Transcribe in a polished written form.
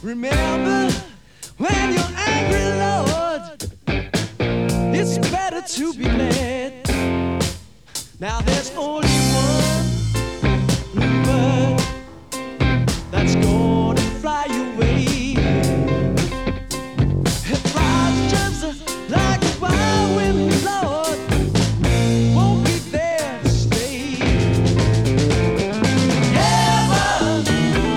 Remember, when you're angry, Lord, it's better to be glad. Now there's only one bluebird that's going.